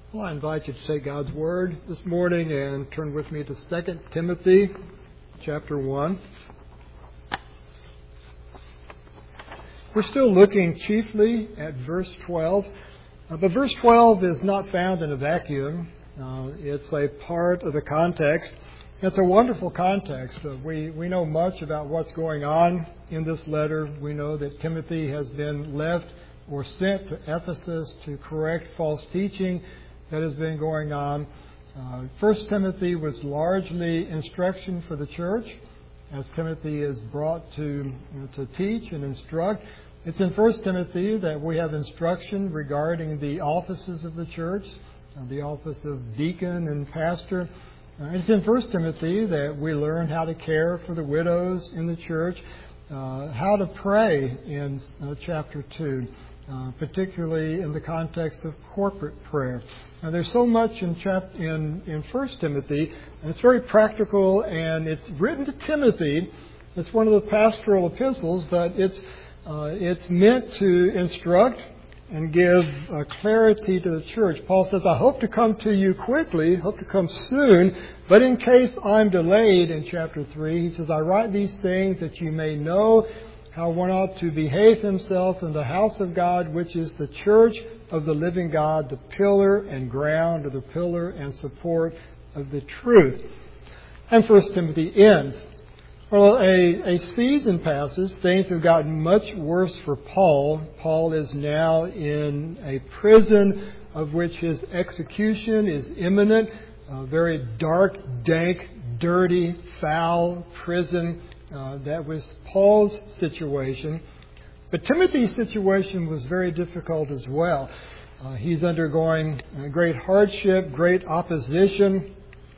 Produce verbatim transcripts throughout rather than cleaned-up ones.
Well, I invite you to take God's Word this morning and turn with me to Second Timothy chapter one. We're still looking chiefly at verse twelve, uh, but verse twelve is not found in a vacuum. Uh, it's a part of the context. It's a wonderful context. Uh, we, we know much about what's going on in this letter. We know that Timothy has been left or sent to Ephesus to correct false teaching that has been going on. Uh, First Timothy was largely instruction for the church, as Timothy is brought to you know, to teach and instruct. It's in First Timothy that we have instruction regarding the offices of the church, uh, the office of deacon and pastor. Uh, it's in First Timothy that we learn how to care for the widows in the church, uh, how to pray in uh, chapter two. Uh, particularly in the context of corporate prayer. Now, there's so much in, chap- in in First Timothy, and it's very practical, and it's written to Timothy. It's one of the pastoral epistles, but it's uh, it's meant to instruct and give uh, clarity to the church. Paul says, "I hope to come to you quickly, hope to come soon, but in case I'm delayed," in chapter three, he says, "I write these things that you may know how one ought to behave himself in the house of God, which is the church of the living God, the pillar and ground, or the pillar and support of the truth." And First Timothy ends. Well, a, a season passes. Things have gotten much worse for Paul. Paul is now in a prison of which his execution is imminent. A very dark, dank, dirty, foul prison. Uh, that was Paul's situation. But Timothy's situation was very difficult as well. Uh, he's undergoing uh, great hardship, great opposition.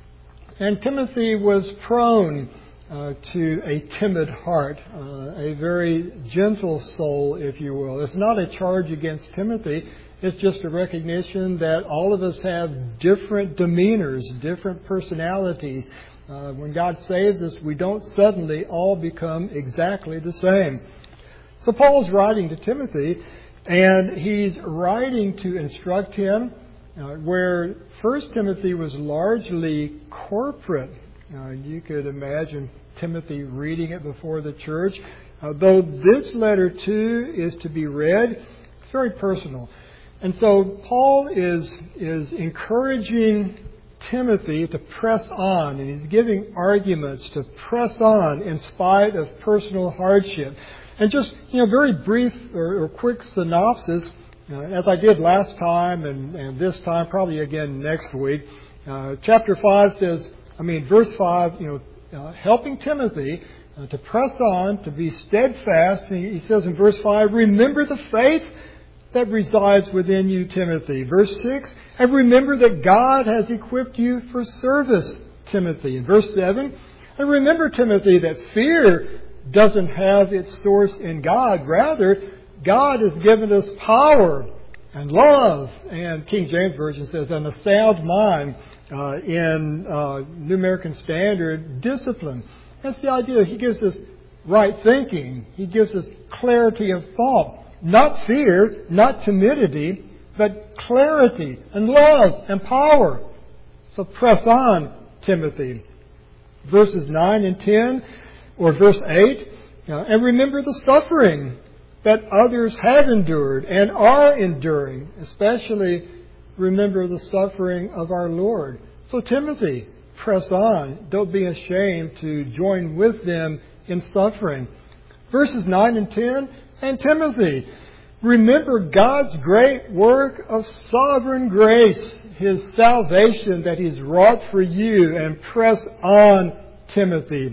And Timothy was prone uh, to a timid heart, uh, a very gentle soul, if you will. It's not a charge against Timothy. It's just a recognition that all of us have different demeanors, different personalities. Uh, when God saves us, we don't suddenly all become exactly the same. So Paul's writing to Timothy, and he's writing to instruct him, uh, where First Timothy was largely corporate. Uh, you could imagine Timothy reading it before the church. Uh, though this letter, too, is to be read, it's very personal. And so Paul is is encouraging Timothy to press on, and he's giving arguments to press on in spite of personal hardship. And just, you know, very brief or, or quick synopsis, uh, as I did last time and, and this time, probably again next week. Uh, chapter five says, I mean, verse five, you know, uh, helping Timothy uh, to press on, to be steadfast. And he says in verse five, remember the faith that resides within you, Timothy. Verse six, and remember that God has equipped you for service, Timothy. In verse seven, and remember, Timothy, that fear doesn't have its source in God. Rather, God has given us power and love. And King James Version says, and a sound mind. Uh, in uh, New American Standard, discipline. That's the idea. He gives us right thinking. He gives us clarity of thought. Not fear, not timidity, but clarity and love and power. So press on, Timothy. Verses nine and ten, or verse eight, uh, and remember the suffering that others have endured and are enduring. Especially remember the suffering of our Lord. So Timothy, press on. Don't be ashamed to join with them in suffering. Verses nine and ten, and Timothy, remember God's great work of sovereign grace, His salvation that He's wrought for you, and press on, Timothy.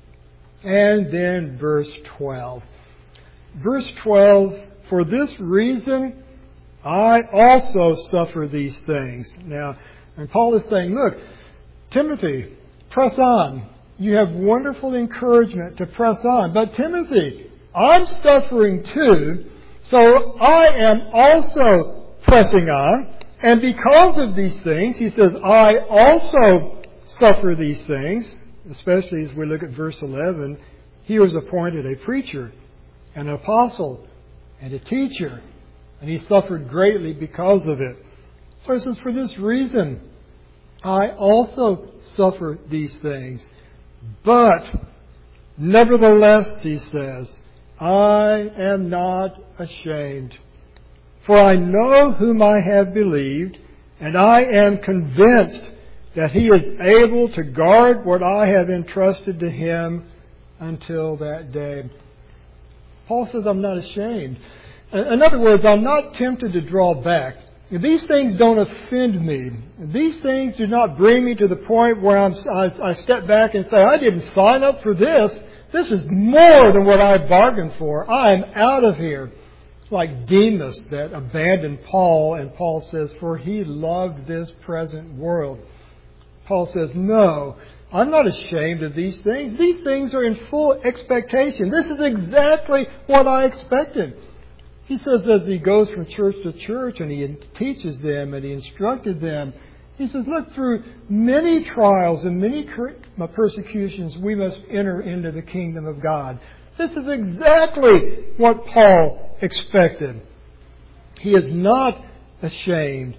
And then verse twelve. Verse twelve, for this reason I also suffer these things. Now, and Paul is saying, look, Timothy, press on. You have wonderful encouragement to press on. But Timothy, I'm suffering too, so I am also pressing on. And because of these things, he says, I also suffer these things, especially as we look at verse eleven. He was appointed a preacher, an apostle, and a teacher, and he suffered greatly because of it. So he says, for this reason, I also suffer these things. But, nevertheless, he says, I am not ashamed. For I know whom I have believed, and I am convinced that He is able to guard what I have entrusted to Him until that day. Paul says, I'm not ashamed. In other words, I'm not tempted to draw back. These things don't offend me. These things do not bring me to the point where I'm, I, I step back and say, I didn't sign up for this. This is more than what I bargained for. I am out of here. It's like Demas that abandoned Paul, and Paul says, for he loved this present world. Paul says, no, I'm not ashamed of these things. These things are in full expectation. This is exactly what I expected. He says as he goes from church to church and he teaches them and he instructed them, he says, look, through many trials and many persecutions we must enter into the kingdom of God. This is exactly what Paul expected. He is not ashamed.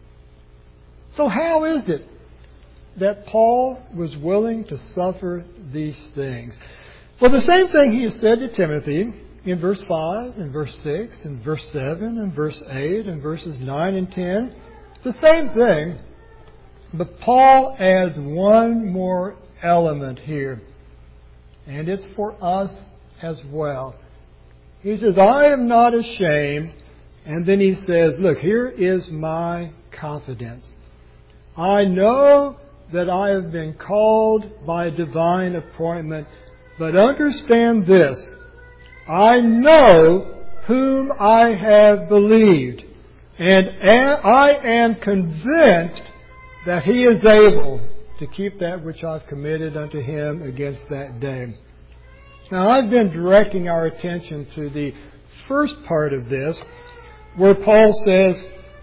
So how is it that Paul was willing to suffer these things? Well, the same thing he has said to Timothy in verse five, in verse six, in verse seven, in verse eight, in verses nine and ten. The same thing, but Paul adds one more element here, and it's for us as well. He says, I am not ashamed, and then he says, look, here is my confidence. I know that I have been called by a divine appointment, but understand this, I know whom I have believed, and I am convinced that He is able to keep that which I've committed unto Him against that day. Now, I've been directing our attention to the first part of this, where Paul says,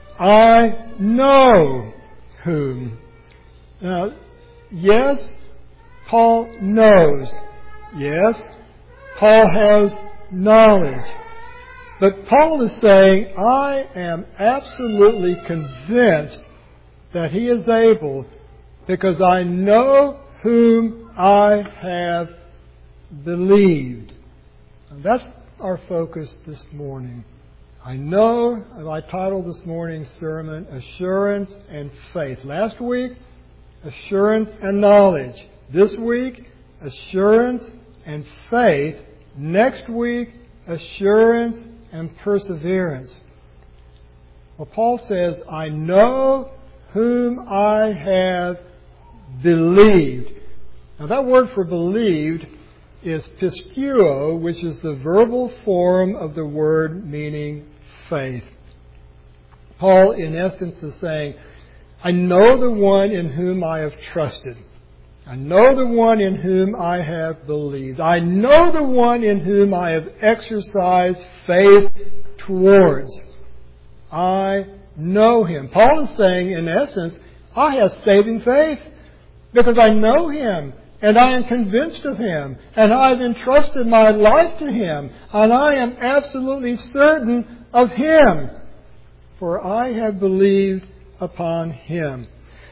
I know whom. Now, yes, Paul knows. Yes, Paul has knowledge. But Paul is saying, I am absolutely convinced that He is able because I know whom I have believed. And that's our focus this morning. I know, I titled this morning's sermon, Assurance and Faith. Last week, Assurance and Knowledge. This week, Assurance and Faith. Next week, Assurance and Perseverance. Well, Paul says, I know whom I have believed. Now that word for believed is pisteuo, which is the verbal form of the word meaning faith. Paul, in essence, is saying, I know the one in whom I have trusted. I know the one in whom I have believed. I know the one in whom I have exercised faith towards. I know Him. Paul is saying, in essence, I have saving faith because I know Him and I am convinced of Him and I've entrusted my life to Him and I am absolutely certain of Him, for I have believed upon Him.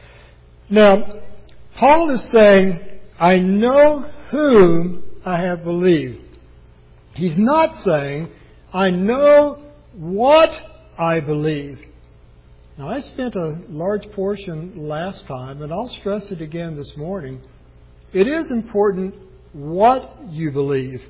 Now, Paul is saying, I know whom I have believed. He's not saying, I know what I believe. Now, I spent a large portion last time, and I'll stress it again this morning. It is important what you believe.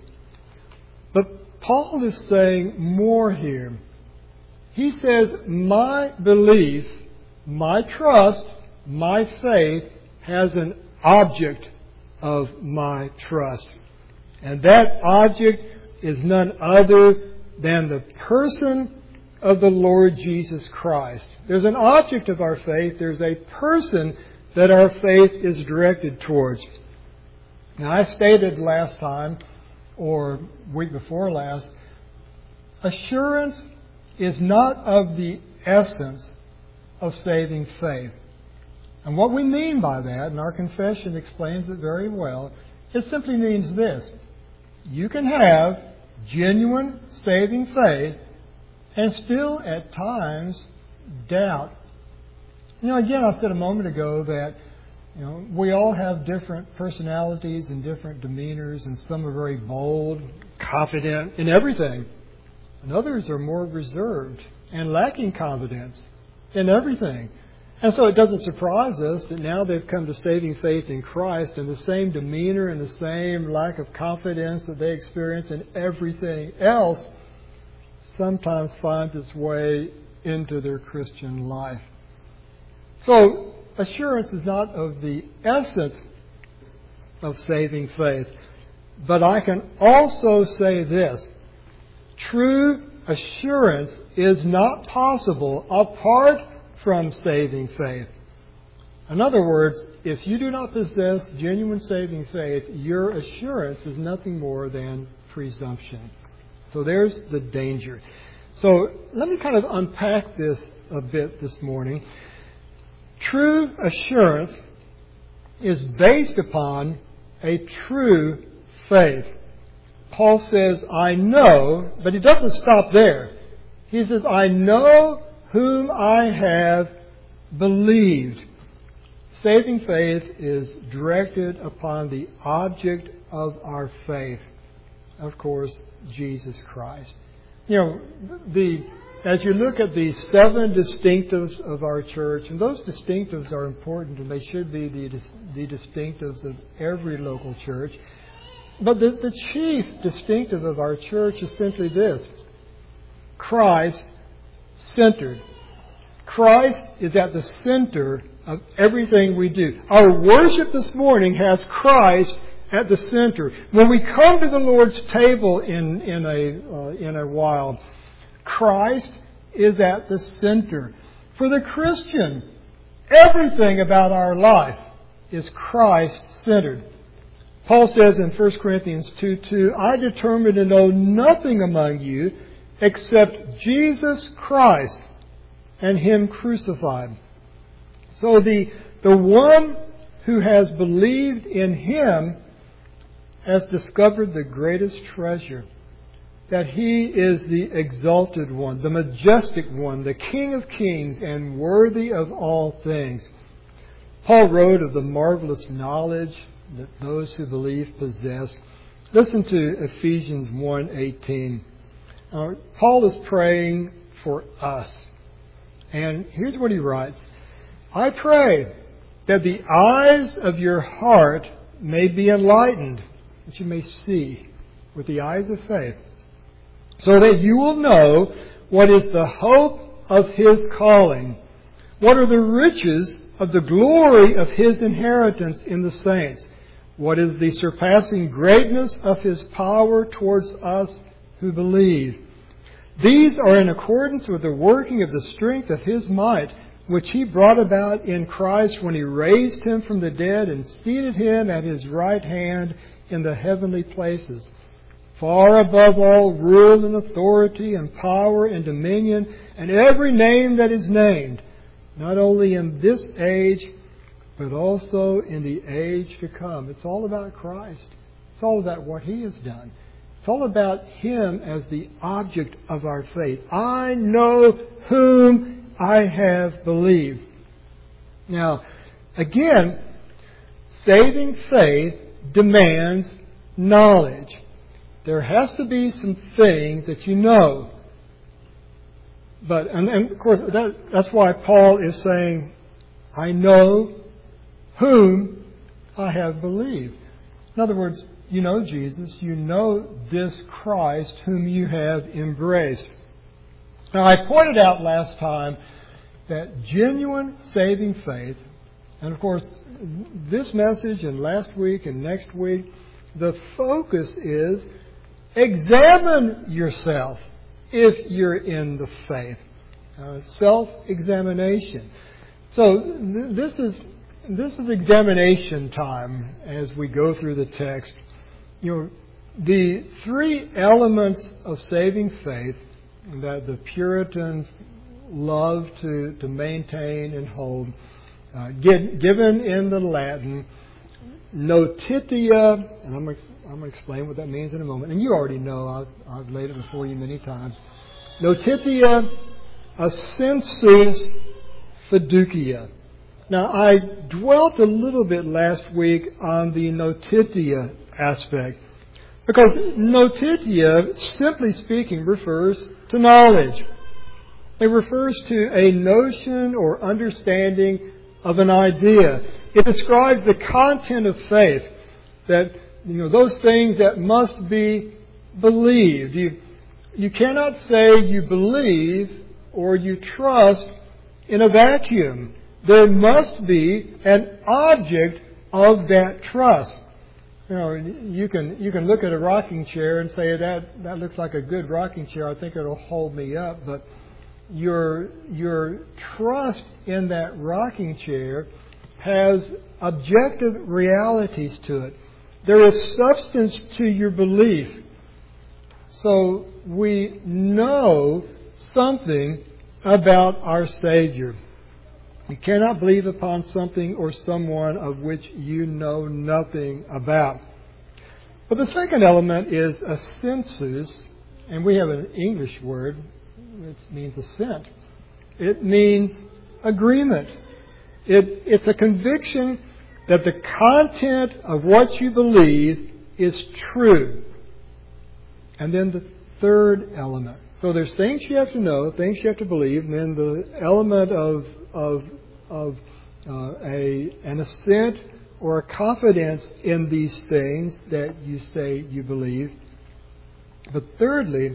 But Paul is saying more here. He says, my belief, my trust, my faith has an object of my trust. And that object is none other than the person of the Lord Jesus Christ. There's an object of our faith. There's a person that our faith is directed towards. Now, I stated last time, or week before last, assurance is not of the essence of saving faith. And what we mean by that, and our confession explains it very well, it simply means this. You can have genuine saving faith and still at times doubt You know, again, I said a moment ago that, you know, we all have different personalities and different demeanors, and some are very bold, confident in everything, and others are more reserved and lacking confidence in everything. And so it doesn't surprise us that now they've come to saving faith in Christ, and the same demeanor and the same lack of confidence that they experience in everything else sometimes finds its way into their Christian life. So assurance is not of the essence of saving faith. But I can also say this: true assurance is not possible apart from saving faith. In other words, if you do not possess genuine saving faith, your assurance is nothing more than presumption. So there's the danger. So let me kind of unpack this a bit this morning. True assurance is based upon a true faith. Paul says, I know, but he doesn't stop there. He says, I know whom I have believed. Saving faith is directed upon the object of our faith, of course, Jesus Christ. You know, the as you look at the seven distinctives of our church, and those distinctives are important, and they should be the, the distinctives of every local church. But the, the chief distinctive of our church is simply this: Christ-centered. Christ is at the center of everything we do. Our worship this morning has Christ at the center. When we come to the Lord's table in, in, a, uh, in a while, Christ is at the center. For the Christian, everything about our life is Christ-centered. Paul says in First Corinthians two two, I determined to know nothing among you except Jesus Christ and Him crucified. So the, the one who has believed in Him has discovered the greatest treasure, that He is the exalted one, the majestic one, the King of kings, and worthy of all things. Paul wrote of the marvelous knowledge that those who believe possess. Listen to Ephesians one eighteen. Uh, Paul is praying for us. And here's what he writes: I pray that the eyes of your heart may be enlightened, that you may see with the eyes of faith, so that you will know what is the hope of His calling, what are the riches of the glory of His inheritance in the saints, what is the surpassing greatness of His power towards us who believe. These are in accordance with the working of the strength of His might, which He brought about in Christ when He raised Him from the dead and seated Him at His right hand in the heavenly places, far above all rule and authority and power and dominion and every name that is named, not only in this age, but also in the age to come. It's all about Christ. It's all about what He has done. It's all about Him as the object of our faith. I know whom I have believed. Now, again, saving faith demands knowledge. There has to be some things that you know. But, and, and of course, that, that's why Paul is saying, I know whom I have believed. In other words, you know Jesus, you know this Christ whom you have embraced. Now, I pointed out last time that genuine saving faith, and of course, this message and last week and next week, the focus is examine yourself if you're in the faith. Uh, self-examination. So th- this is this is examination time as we go through the text. You know, the three elements of saving faith that the Puritans love to, to maintain and hold, uh, get, given in the Latin, notitia, and I'm going to explain what that means in a moment, and you already know, I've, I've laid it before you many times. Notitia, assensus, fiducia. Now, I dwelt a little bit last week on the notitia aspect, because notitia, simply speaking, refers to knowledge. It refers to a notion or understanding of an idea. It describes the content of faith, that, you know, those things that must be believed. You, you cannot say you believe or you trust in a vacuum. There must be an object of that trust. You know, you can you can look at a rocking chair and say that that looks like a good rocking chair. I think it'll hold me up. But your your trust in that rocking chair has objective realities to it. There is substance to your belief. So we know something about our Savior. You cannot believe upon something or someone of which you know nothing about. But the second element is assensus, and we have an English word which means assent. It means agreement. It, it's a conviction that the content of what you believe is true. And then the third element. So there's things you have to know, things you have to believe, and then the element of of of uh, a an assent or a confidence in these things that you say you believe. But thirdly,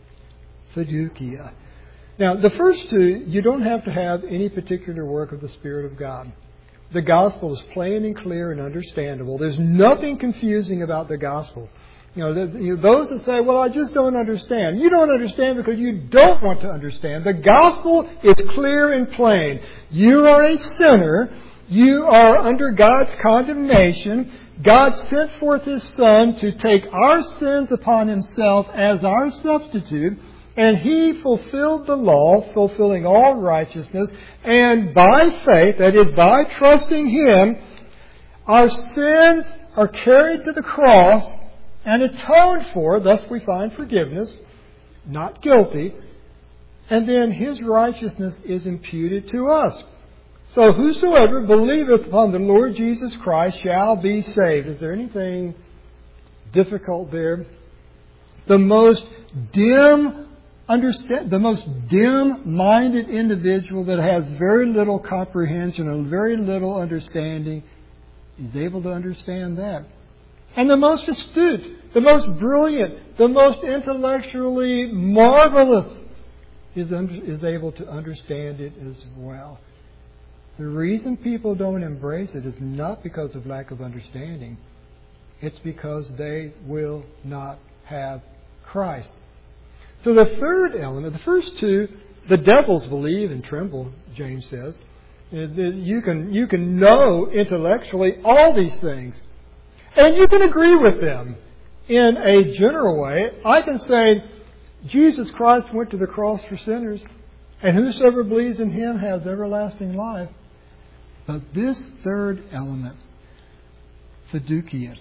fiducia. Now, the first two, you don't have to have any particular work of the Spirit of God. The gospel is plain and clear and understandable. There's nothing confusing about the gospel. You know, the, you know, those that say, well, I just don't understand. You don't understand because you don't want to understand. The gospel is clear and plain. You are a sinner. You are under God's condemnation. God sent forth His Son to take our sins upon Himself as our substitute. And He fulfilled the law, fulfilling all righteousness. And by faith, that is, by trusting Him, our sins are carried to the cross and atoned for. Thus we find forgiveness, not guilty. And then His righteousness is imputed to us. So whosoever believeth upon the Lord Jesus Christ shall be saved. Is there anything difficult there? The most dim understand, the most dim-minded individual that has very little comprehension and very little understanding is able to understand that. And the most astute, the most brilliant, the most intellectually marvelous is, under, is able to understand it as well. The reason people don't embrace it is not because of lack of understanding. It's because they will not have Christ. So the third element, the first two, the devils believe and tremble, James says. You can, you can know intellectually all these things. And you can agree with them in a general way. I can say, Jesus Christ went to the cross for sinners, and whosoever believes in Him has everlasting life. But this third element, fiducia,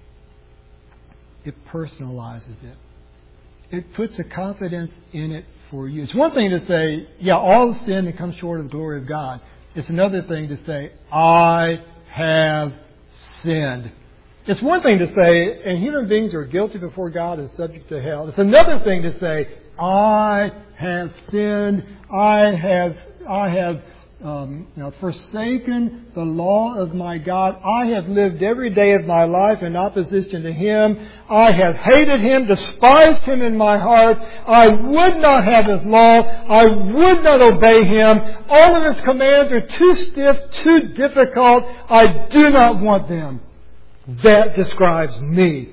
it personalizes it. It puts a confidence in it for you. It's one thing to say, yeah, all sin and comes short of the glory of God. It's another thing to say, I have sinned. It's one thing to say, and human beings are guilty before God and subject to hell. It's another thing to say, I have sinned. I have, I have um, you know, forsaken the law of my God. I have lived every day of my life in opposition to Him. I have hated Him, despised Him in my heart. I would not have His law. I would not obey Him. All of His commands are too stiff, too difficult. I do not want them. That describes me.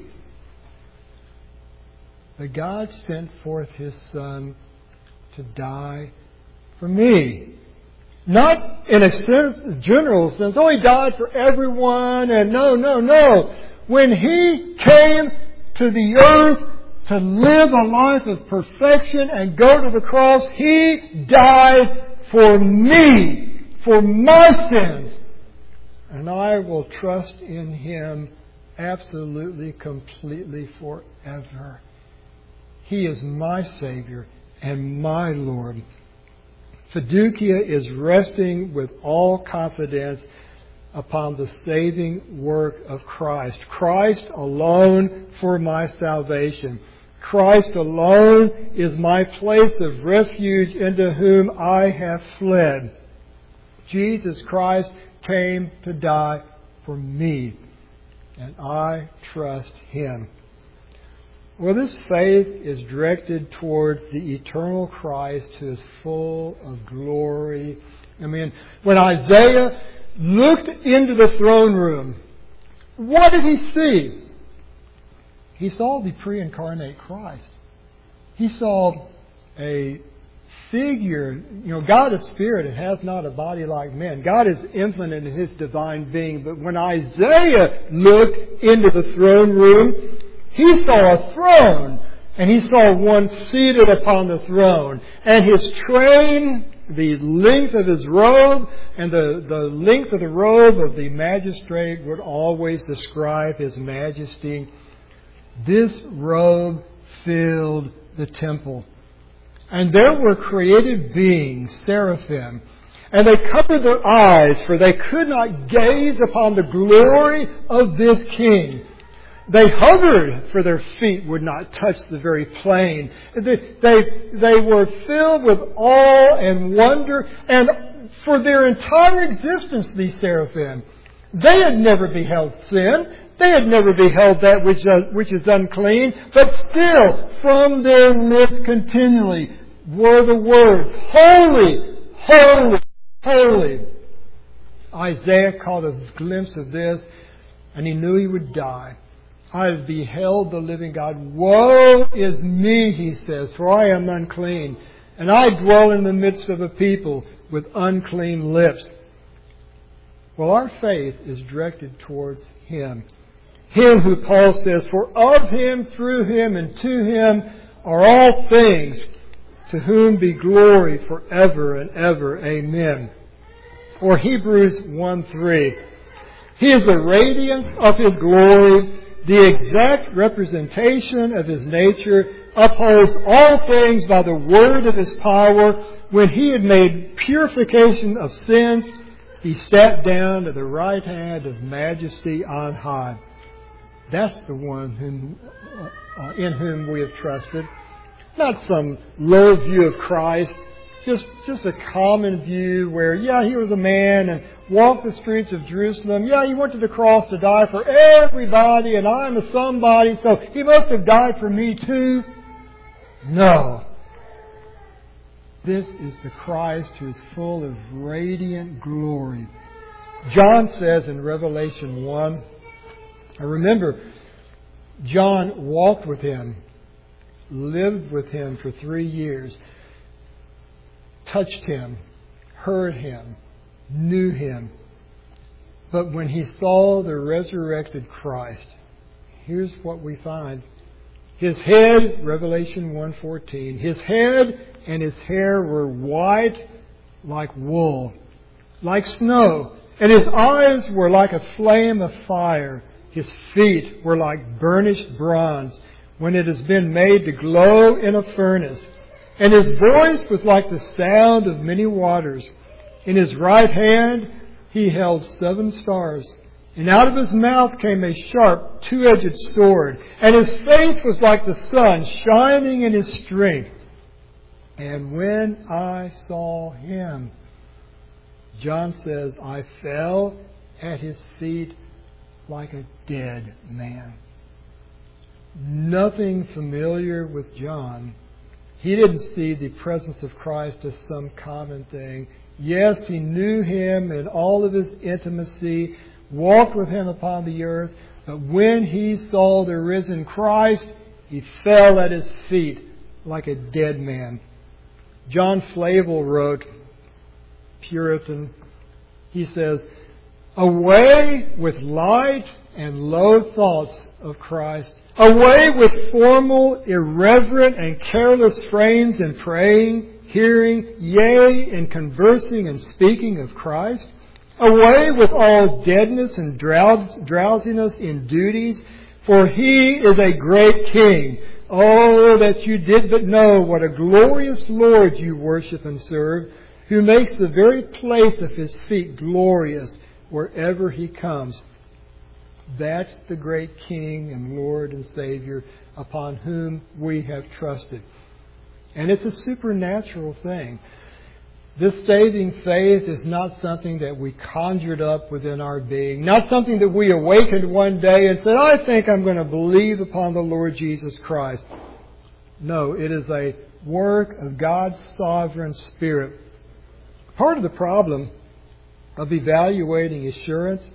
But God sent forth His Son to die for me. Not in a sense, general sense, oh, He died for everyone, and no, no, no. When He came to the earth to live a life of perfection and go to the cross, He died for me, for my sins. And I will trust in Him absolutely, completely, forever. He is my Savior and my Lord. Fiducia is resting with all confidence upon the saving work of Christ. Christ alone for my salvation. Christ alone is my place of refuge into whom I have fled. Jesus Christ came to die for me, and I trust Him. Well, this faith is directed towards the eternal Christ who is full of glory. I mean, when Isaiah looked into the throne room, what did he see? He saw the pre-incarnate Christ. He saw a figure. You know, God is spirit and has not a body like men. God is infinite in His divine being. But when Isaiah looked into the throne room, he saw a throne, and he saw one seated upon the throne. And his train, the length of his robe, and the, the length of the robe of the magistrate would always describe his majesty. This robe filled the temple. And there were created beings, seraphim, and they covered their eyes, for they could not gaze upon the glory of this King. They hovered, for their feet would not touch the very plain. They, they, they were filled with awe and wonder, and for their entire existence, these seraphim, they had never beheld sin. They had never beheld that which, uh, which is unclean. But still, from their lips continually were the words, Holy, holy, holy. Isaiah caught a glimpse of this, and he knew he would die. I have beheld the living God. Woe is me, he says, for I am unclean, and I dwell in the midst of a people with unclean lips. Well, our faith is directed towards Him. Him who Paul says, for of Him, through Him, and to Him are all things, to whom be glory forever and ever. Amen. Or Hebrews one three. He is the radiance of His glory, the exact representation of His nature, upholds all things by the word of His power. When He had made purification of sins, He sat down at the right hand of majesty on high. That's the one whom, uh, in whom we have trusted. Not some low view of Christ, just, just a common view where, yeah, He was a man and walked the streets of Jerusalem. Yeah, He went to the cross to die for everybody, and I'm a somebody, so He must have died for me too. No. This is the Christ who is full of radiant glory. John says in Revelation one, I remember John walked with Him, lived with Him for three years, touched Him, heard Him, knew Him. But when he saw the resurrected Christ, here's what we find. His head, Revelation one fourteen, His head and His hair were white like wool, like snow, and His eyes were like a flame of fire. His feet were like burnished bronze when it has been made to glow in a furnace. And His voice was like the sound of many waters. In His right hand He held seven stars. And out of His mouth came a sharp, two-edged sword. And His face was like the sun, shining in His strength. And when I saw Him, John says, I fell at His feet like a dead man. Nothing familiar with John. He didn't see the presence of Christ as some common thing. Yes, he knew Him in all of His intimacy, walked with Him upon the earth, but when he saw the risen Christ, he fell at His feet like a dead man. John Flavel wrote, Puritan, he says, away with light and low thoughts of Christ. Away with formal, irreverent, and careless frames in praying, hearing, yea, in conversing and speaking of Christ. Away with all deadness and drows- drowsiness in duties, for He is a great King. Oh, that you did but know what a glorious Lord you worship and serve. who makes the very place of His feet glorious wherever He comes. That's the great King and Lord and Savior upon whom we have trusted. And it's a supernatural thing. This saving faith is not something that we conjured up within our being, not something that we awakened one day and said, I think I'm going to believe upon the Lord Jesus Christ. No, it is a work of God's sovereign Spirit. Part of the problem of evaluating assurance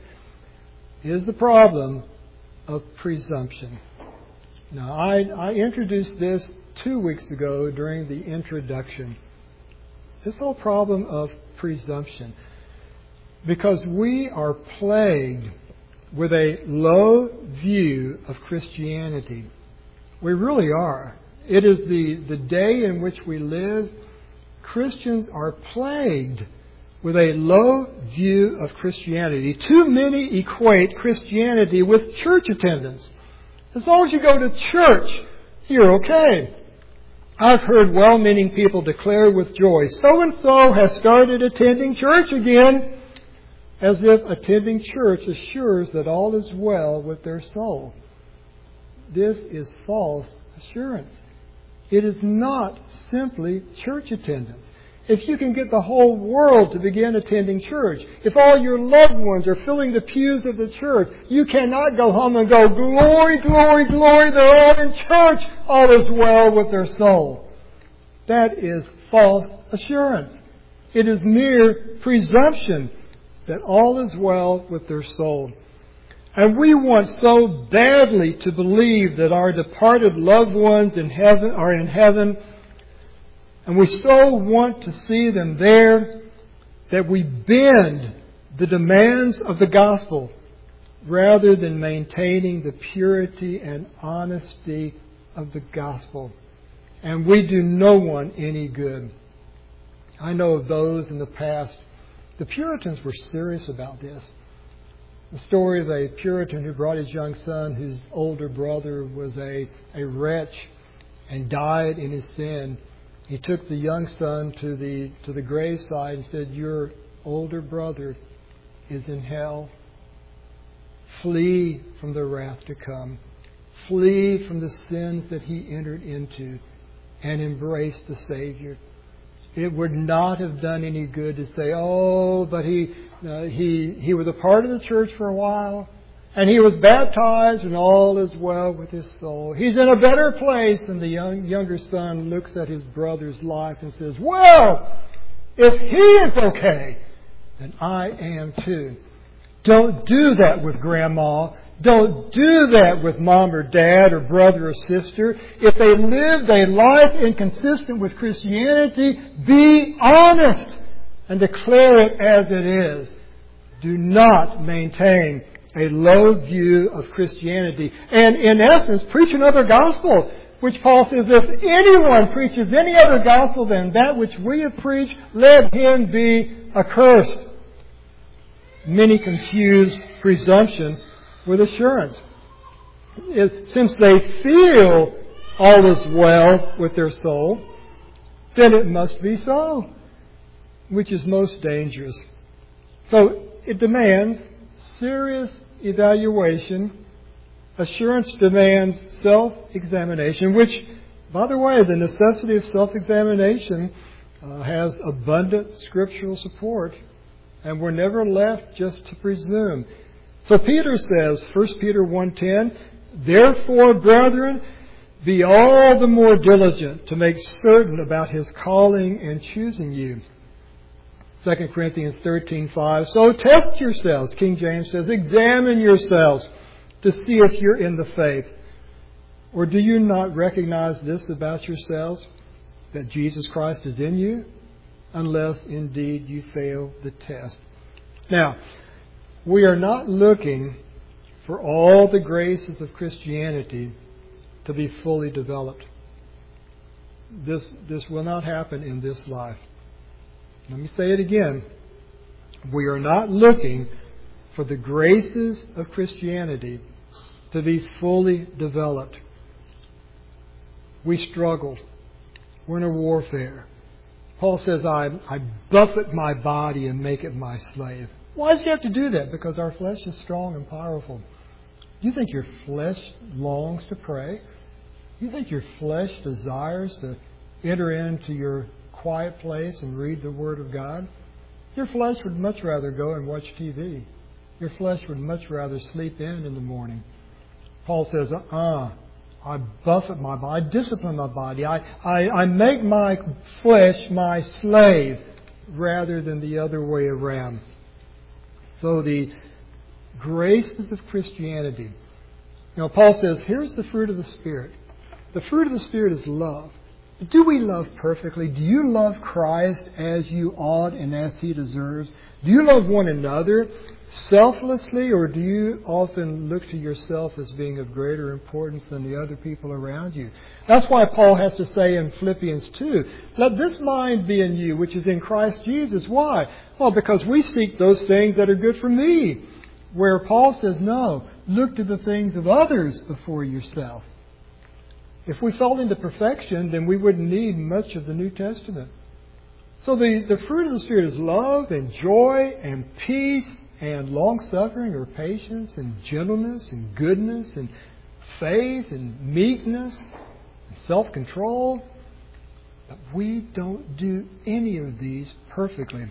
is the problem of presumption. Now, I, I introduced this two weeks ago during the introduction. This whole problem of presumption. Because we are plagued with a low view of Christianity. We really are. It is the, the day in which we live. Christians are plagued with a low view of Christianity. Too many equate Christianity with church attendance. As long as you go to church, you're okay. I've heard well-meaning people declare with joy, so-and-so has started attending church again, as if attending church assures that all is well with their soul. This is false assurance. It is not simply church attendance. If you can get the whole world to begin attending church, if all your loved ones are filling the pews of the church, you cannot go home and go, glory, glory, glory, they're all in church, all is well with their soul. That is false assurance. It is mere presumption that all is well with their soul. And we want so badly to believe that our departed loved ones in heaven are in heaven, and we so want to see them there that we bend the demands of the gospel rather than maintaining the purity and honesty of the gospel. And we do no one any good. I know of those in the past. The Puritans were serious about this. The story of a Puritan who brought his young son, whose older brother was a, a wretch and died in his sin. He took the young son to the to the graveside and said, your older brother is in hell. Flee from the wrath to come. Flee from the sins that he entered into and embrace the Savior. It would not have done any good to say, oh, but he uh, he he was a part of the church for a while, and he was baptized, and all is well with his soul. He's in a better place. And the young, younger son looks at his brother's life and says, well, if he is okay, then I am too. Don't do that with grandma. Don't do that with mom or dad or brother or sister. If they lived a life inconsistent with Christianity, be honest and declare it as it is. Do not maintain a low view of Christianity. And in essence, preach another gospel, which Paul says, if anyone preaches any other gospel than that which we have preached, let him be accursed. Many confuse presumption with assurance. If, since they feel all is well with their soul, then it must be so, which is most dangerous. So it demands serious evaluation. Assurance demands self-examination, which, by the way, the necessity of self-examination uh, has abundant scriptural support, and we're never left just to presume. So Peter says, First Peter one ten, therefore, brethren, be all the more diligent to make certain about his calling and choosing you. Second Corinthians thirteen five, so test yourselves, King James says, examine yourselves to see if you're in the faith. Or do you not recognize this about yourselves, that Jesus Christ is in you, unless indeed you fail the test? Now, we are not looking for all the graces of Christianity to be fully developed. This, this will not happen in this life. Let me say it again. We are not looking for the graces of Christianity to be fully developed. We struggle. We're in a warfare. Paul says, I, I buffet my body and make it my slave. Why does he have to do that? Because our flesh is strong and powerful. Do you think your flesh longs to pray? Do you think your flesh desires to enter into your quiet place and read the Word of God? Your flesh would much rather go and watch T V. Your flesh would much rather sleep in in the morning. Paul says, uh-uh, I buffet my body, I discipline my body, I, I, I make my flesh my slave rather than the other way around. So the graces of Christianity. You know, Paul says, here's the fruit of the Spirit. The fruit of the Spirit is love. Do we love perfectly? Do you love Christ as you ought and as He deserves? Do you love one another selflessly, or do you often look to yourself as being of greater importance than the other people around you? That's why Paul has to say in Philippians two, let this mind be in you, which is in Christ Jesus. Why? Well, because we seek those things that are good for me. Where Paul says, no, look to the things of others before yourself. If we fell into perfection, then we wouldn't need much of the New Testament. So the, the fruit of the Spirit is love and joy and peace and long-suffering or patience and gentleness and goodness and faith and meekness and self-control. But we don't do any of these perfectly.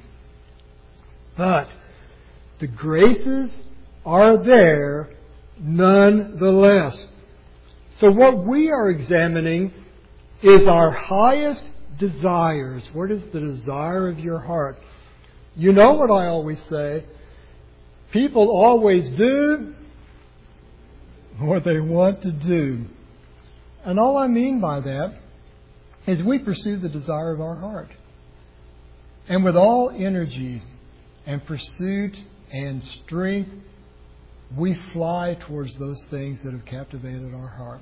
But the graces are there nonetheless. So what we are examining is our highest desires. What is the desire of your heart? You know what I always say. People always do what they want to do. And all I mean by that is we pursue the desire of our heart. And with all energy and pursuit and strength, we fly towards those things that have captivated our heart.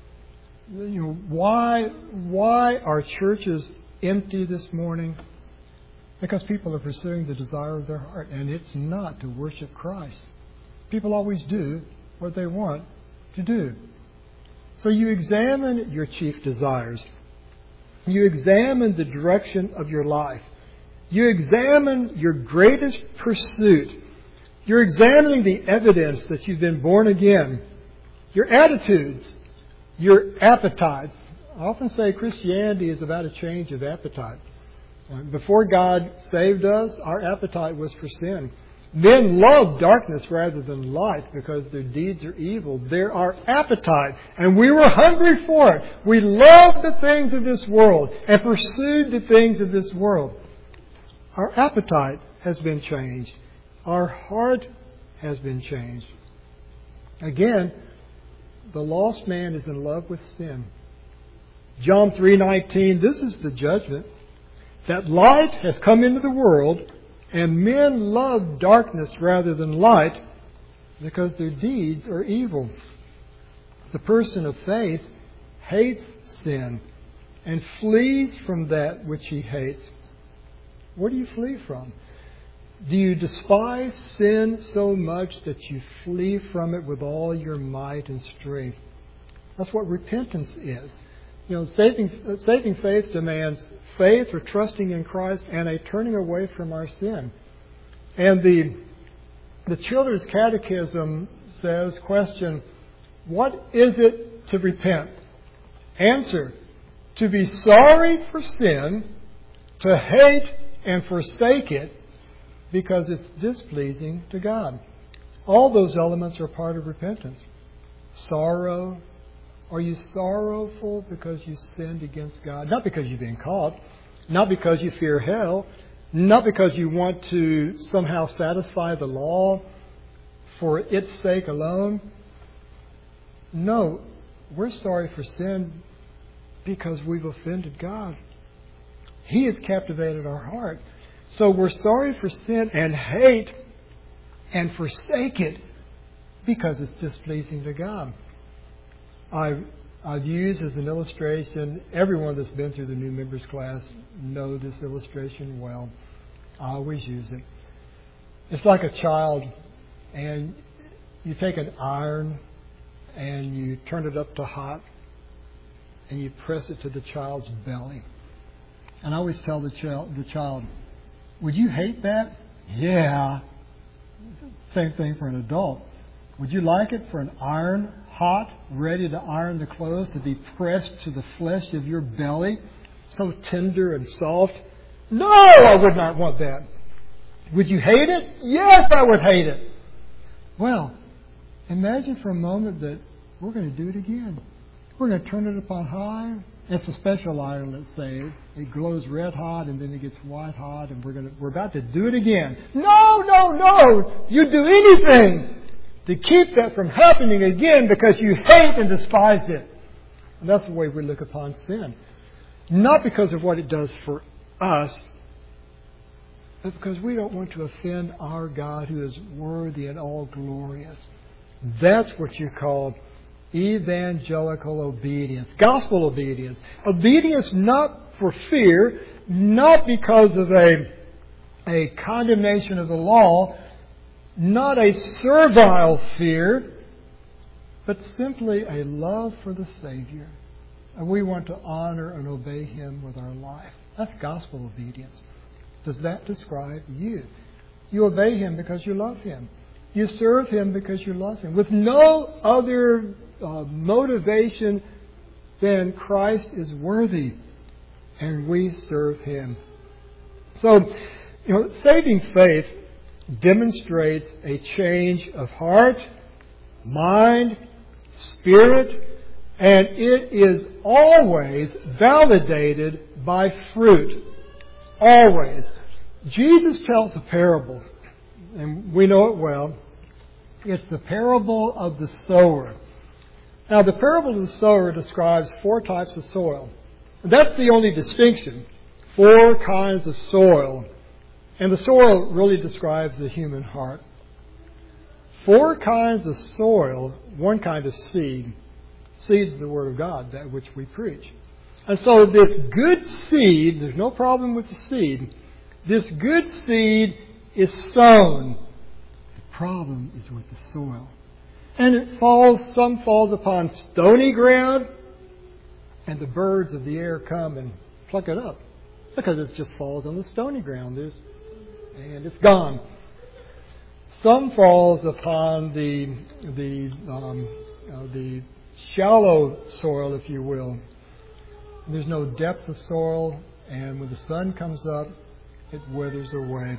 You know, why, why are churches empty this morning? Because people are pursuing the desire of their heart, and it's not to worship Christ. People always do what they want to do. So you examine your chief desires. You examine the direction of your life. You examine your greatest pursuit. You're examining the evidence that you've been born again. Your attitudes, your appetites. I often say Christianity is about a change of appetite. Before God saved us, our appetite was for sin. Men love darkness rather than light because their deeds are evil. They're our appetite, and we were hungry for it. We loved the things of this world and pursued the things of this world. Our appetite has been changed. Our heart has been changed. Again, the lost man is in love with sin. John three nineteen, this is the judgment, that light has come into the world, and men love darkness rather than light because their deeds are evil. The person of faith hates sin and flees from that which he hates. What do you flee from? Do you despise sin so much that you flee from it with all your might and strength? That's what repentance is. You know, saving, saving faith demands faith or trusting in Christ and a turning away from our sin. And the, the Children's Catechism says, question, what is it to repent? Answer, to be sorry for sin, to hate and forsake it, because it's displeasing to God. All those elements are part of repentance. Sorrow. Are you sorrowful because you sinned against God? Not because you've been caught. Not because you fear hell. Not because you want to somehow satisfy the law for its sake alone. No, we're sorry for sin because we've offended God. He has captivated our heart. So we're sorry for sin and hate and forsake it because it's displeasing to God. I've, I've used as an illustration, everyone that's been through the new members class know this illustration well. I always use it. It's like a child, and you take an iron and you turn it up to hot and you press it to the child's belly. And I always tell the child, the child, would you hate that? Yeah. Same thing for an adult. Would you like it for an iron, hot, ready to iron the clothes to be pressed to the flesh of your belly, so tender and soft? No, I would not want that. Would you hate it? Yes, I would hate it. Well, imagine for a moment that we're going to do it again. We're going to turn it upon high. It's a special iron, let's say. It glows red hot and then it gets white hot, and we're going to, we're about to do it again. No, no, no! You'd do anything to keep that from happening again because you hate and despised it. And that's the way we look upon sin. Not because of what it does for us, but because we don't want to offend our God who is worthy and all glorious. That's what you call evangelical obedience, gospel obedience. Obedience not for fear, not because of a, a condemnation of the law, not a servile fear, but simply a love for the Savior. And we want to honor and obey Him with our life. That's gospel obedience. Does that describe you? You obey Him because you love Him. You serve Him because you love Him. With no other uh, motivation than Christ is worthy, and we serve Him. So, you know, saving faith demonstrates a change of heart, mind, spirit, and it is always validated by fruit. Always. Jesus tells a parable, and we know it well. It's the parable of the sower. Now, the parable of the sower describes four types of soil. That's the only distinction. Four kinds of soil. And the soil really describes the human heart. Four kinds of soil, one kind of seed. Seed is the Word of God, that which we preach. And so this good seed, there's no problem with the seed. This good seed is sown. The problem is with the soil. And it falls, some falls upon stony ground, and the birds of the air come and pluck it up. Because it just falls on the stony ground. There's, and it's gone. Some falls upon the the um, uh, the shallow soil, if you will. There's no depth of soil, and when the sun comes up, it withers away.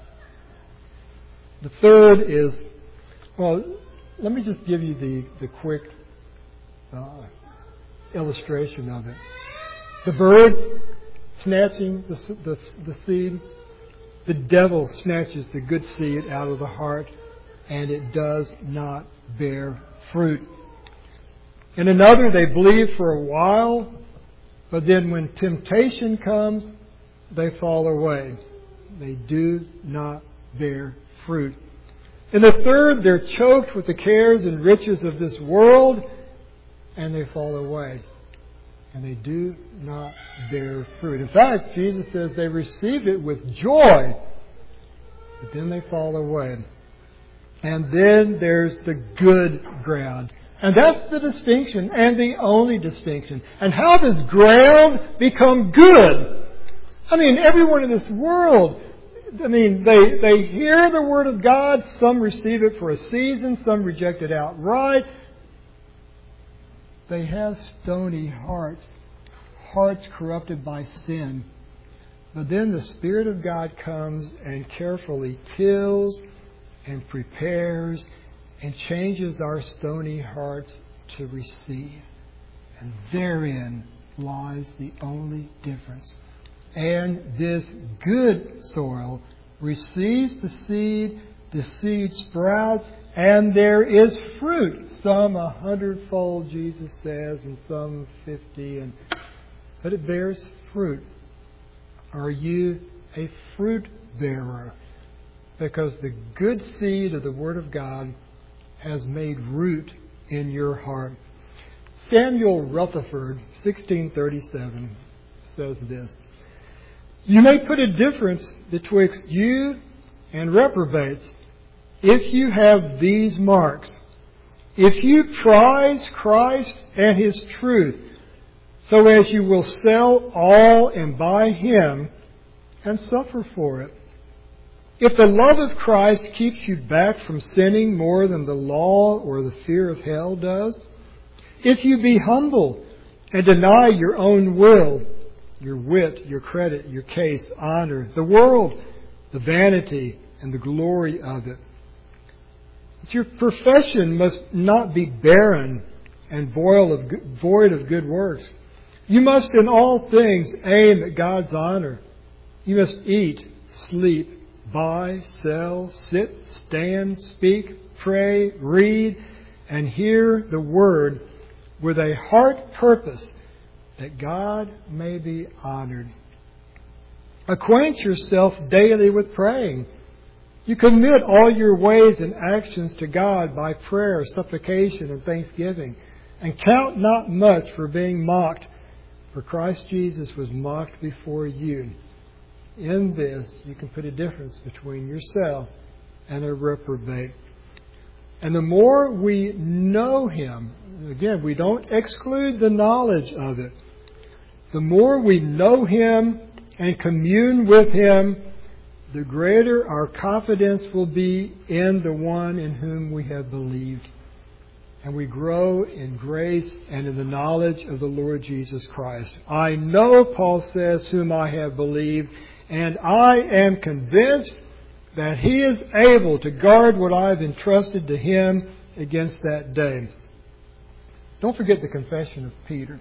The third is, well, let me just give you the, the quick uh, illustration of it. The birds snatching the, the, the seed, the devil snatches the good seed out of the heart, and it does not bear fruit. In another, they believe for a while, but then when temptation comes, they fall away. They do not bear fruit. In the third, they're choked with the cares and riches of this world, and they fall away. And they do not bear fruit. In fact, Jesus says they receive it with joy, but then they fall away. And then there's the good ground. And that's the distinction, and the only distinction. And how does ground become good? I mean, everyone in this world, I mean, they, they hear the Word of God. Some receive it for a season. Some reject it outright. They have stony hearts, hearts corrupted by sin. But then the Spirit of God comes and carefully tills and prepares and changes our stony hearts to receive. And therein lies the only difference. And this good soil receives the seed, the seed sprouts, and there is fruit. Some a hundredfold, Jesus says, and some fifty. And but it bears fruit. Are you a fruit bearer? Because the good seed of the Word of God has made root in your heart. Samuel Rutherford, sixteen thirty-seven, says this: "You may put a difference betwixt you and reprobates if you have these marks. If you prize Christ and His truth, so as you will sell all and buy Him and suffer for it. If the love of Christ keeps you back from sinning more than the law or the fear of hell does, if you be humble and deny your own will, your wit, your credit, your case, honor, the world, the vanity, and the glory of it. Your profession must not be barren and void of good works. You must in all things aim at God's honor. You must eat, sleep, buy, sell, sit, stand, speak, pray, read, and hear the Word with a heart purpose that God may be honored. Acquaint yourself daily with praying. You commit all your ways and actions to God by prayer, supplication, and thanksgiving. And count not much for being mocked, for Christ Jesus was mocked before you. In this, you can put a difference between yourself and a reprobate. And the more we know Him, again, we don't exclude the knowledge of it. The more we know Him and commune with Him, the greater our confidence will be in the one in whom we have believed. And we grow in grace and in the knowledge of the Lord Jesus Christ. I know, Paul says, whom I have believed, and I am convinced that He is able to guard what I have entrusted to Him against that day. Don't forget the confession of Peter.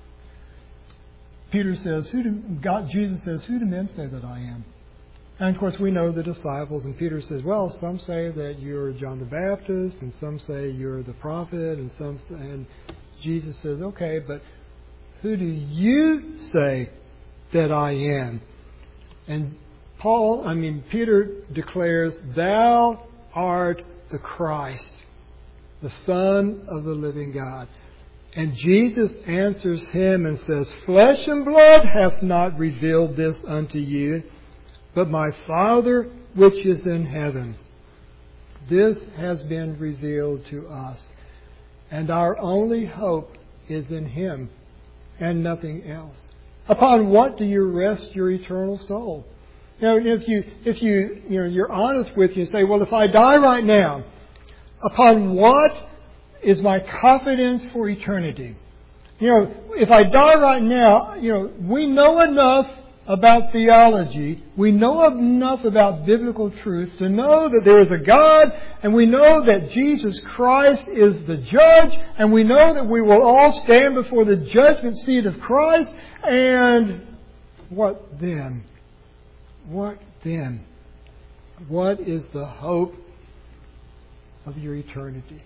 Peter says, "Who do God?" Jesus says, "Who do men say that I am?" And of course, we know the disciples, and Peter says, "Well, some say that you're John the Baptist, and some say you're the prophet, and some." Say, and Jesus says, "Okay, but who do you say that I am?" And Paul, I mean, Peter declares, "Thou art the Christ, the Son of the living God." And Jesus answers him and says, "Flesh and blood hath not revealed this unto you, but my Father which is in heaven. This has been revealed to us. And our only hope is in Him and nothing else." Upon what do you rest your eternal soul? You know, if you if you you know you're honest with you and say, "Well, if I die right now, upon what is my confidence for eternity?" You know, if I die right now, you know, we know enough about theology, we know enough about biblical truth to know that there is a God, and we know that Jesus Christ is the judge, and we know that we will all stand before the judgment seat of Christ. And what then? What then? What is the hope of your eternity?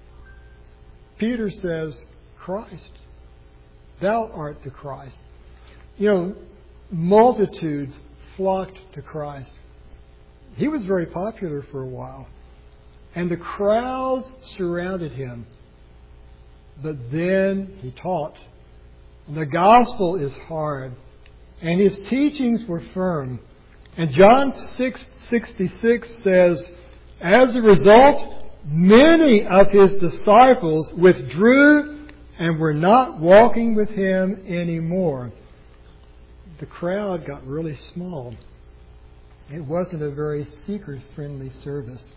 Peter says, "Christ. Thou art the Christ." You know, multitudes flocked to Christ. He was very popular for a while. And the crowds surrounded Him. But then He taught. And the gospel is hard. And His teachings were firm. And John six sixty-six says, "As a result, many of His disciples withdrew and were not walking with Him anymore." The crowd got really small. It wasn't a very seeker-friendly service.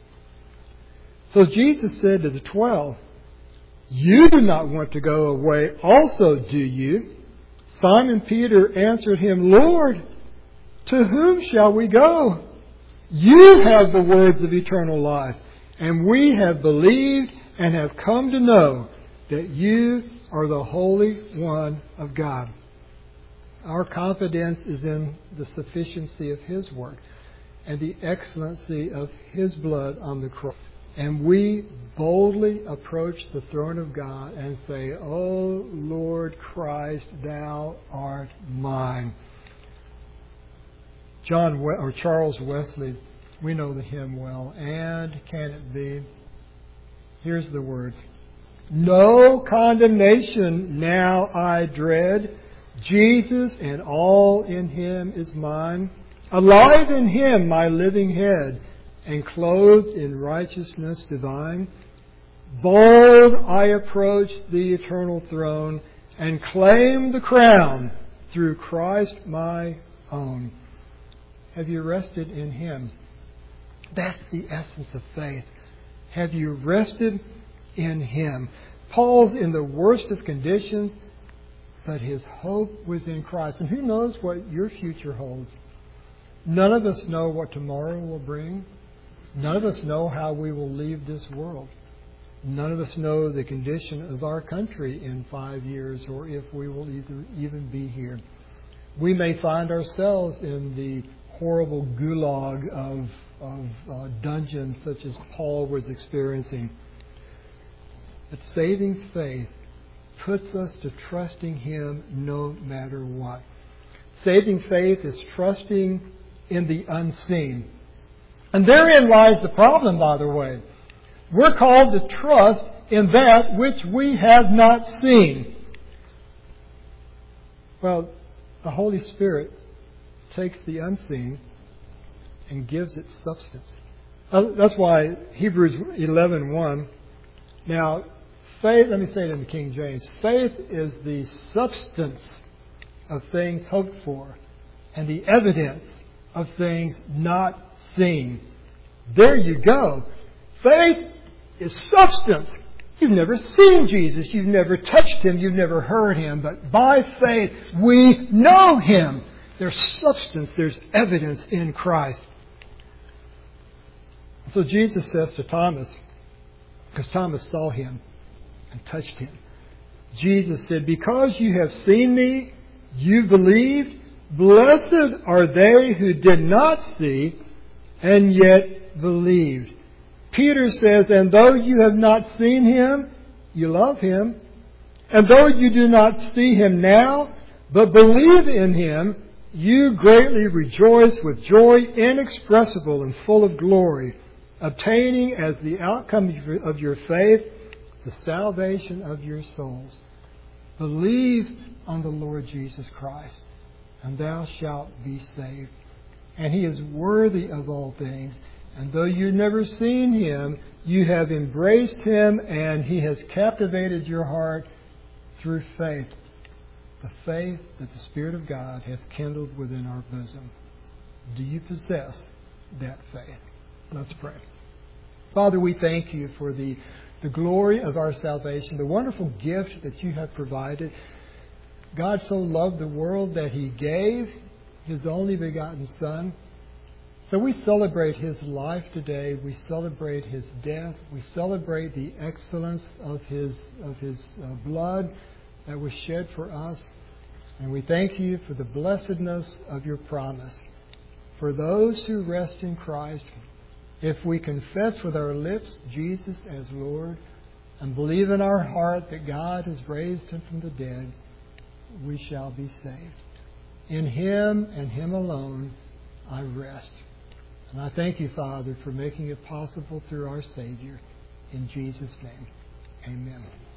So Jesus said to the twelve, "You do not want to go away also, do you?" Simon Peter answered Him, "Lord, to whom shall we go? You have the words of eternal life, and we have believed and have come to know that You are the Holy One of God." Our confidence is in the sufficiency of His work and the excellency of His blood on the cross. And we boldly approach the throne of God and say, "O Lord Christ, Thou art mine." John we- or Charles Wesley, we know the hymn well. And can it be? Here's the words. "No condemnation now I dread. Jesus and all in Him is mine. Alive in Him my living head, and clothed in righteousness divine. Bold I approach the eternal throne, and claim the crown through Christ my own. Have you rested in Him? That's the essence of faith. Have you rested in Him? Paul's in the worst of conditions, but his hope was in Christ. And who knows what your future holds? None of us know what tomorrow will bring. None of us know how we will leave this world. None of us know the condition of our country in five years or if we will either even be here. We may find ourselves in the horrible gulag of, of uh, dungeons such as Paul was experiencing. But saving faith puts us to trusting Him no matter what. Saving faith is trusting in the unseen. And therein lies the problem, by the way. We're called to trust in that which we have not seen. Well, the Holy Spirit takes the unseen and gives it substance. That's why Hebrews eleven one. Now, faith, let me say it in the King James. Faith is the substance of things hoped for and the evidence of things not seen. There you go. Faith is substance. You've never seen Jesus. You've never touched Him. You've never heard Him. But by faith, we know Him. There's substance. There's evidence in Christ. So Jesus says to Thomas, because Thomas saw Him and touched Him, Jesus said, because you have seen me, you believed. Blessed are they who did not see and yet believed. Peter says, and though you have not seen Him, you love Him. And though you do not see Him now, but believe in Him, you greatly rejoice with joy inexpressible and full of glory, obtaining as the outcome of your faith the salvation of your souls. Believe on the Lord Jesus Christ, and thou shalt be saved. And He is worthy of all things. And though you've never seen Him, you have embraced Him, and He has captivated your heart through faith. The faith that the Spirit of God hath kindled within our bosom. Do you possess that faith? Let's pray. Father, we thank You for the, the glory of our salvation, the wonderful gift that You have provided. God so loved the world that He gave His only begotten Son. So we celebrate His life today. We celebrate His death. We celebrate the excellence of His, of His uh, blood that was shed for us. And we thank You for the blessedness of Your promise. For those who rest in Christ, if we confess with our lips Jesus as Lord and believe in our heart that God has raised Him from the dead, we shall be saved. In Him and Him alone I rest. And I thank You, Father, for making it possible through our Savior. In Jesus' name, amen.